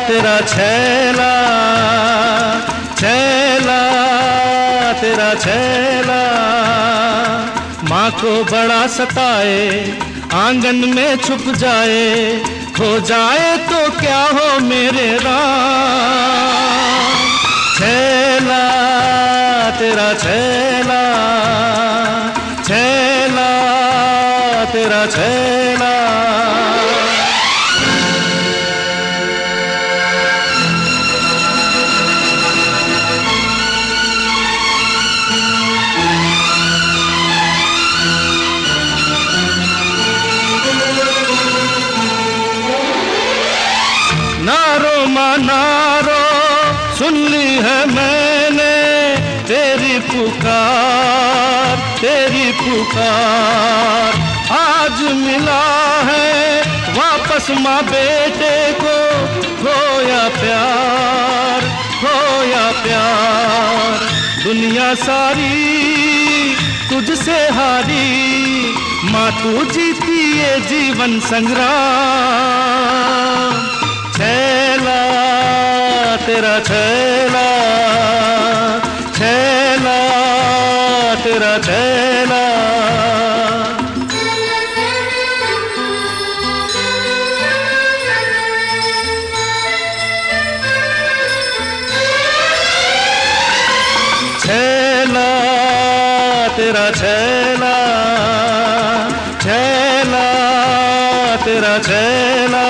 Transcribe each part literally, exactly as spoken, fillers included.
तेरा छैला, छैला तेरा छैला। माँ को बड़ा सताए, आंगन में छुप जाए, खो जाए तो क्या हो मेरे राम। छैला तेरा छैला, छैला तेरा छैला। नारो माँ नारो, सुन ली है मैंने तेरी पुकार, तेरी पुकार। आज मिला है वापस माँ बेटे को, खोया प्यार, खोया प्यार। दुनिया सारी तुझसे हारी, माँ तू जीती ये जीवन संग्राम। छैला तेरा छैला, छैला तेरा छैला। छैला तेरा छैला, छैला तेरा छैला।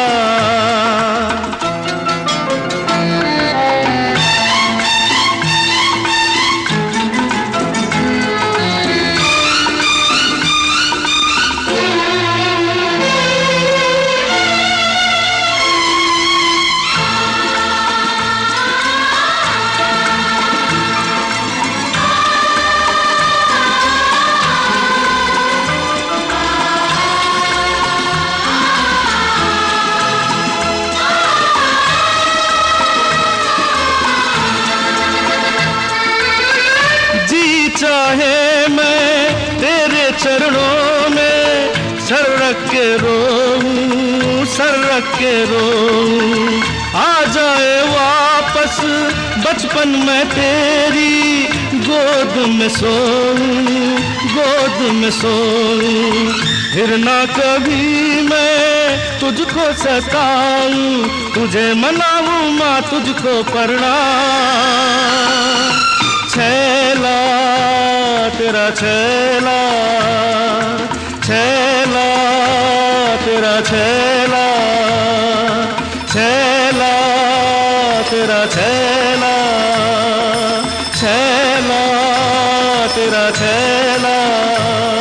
चाहे मैं तेरे चरणों में सर रख के रोऊं, सर रख के रोऊं। आ जाए वापस बचपन में तेरी गोद में सोऊं, गोद में सोऊं। फिर ना कभी मैं तुझको सताऊं, तुझे मनाऊं माँ तुझको प्रणाम। छैला तेरा छैला, छैला तेरा छैला, छैला तेरा छैला, छैला तेरा छैला।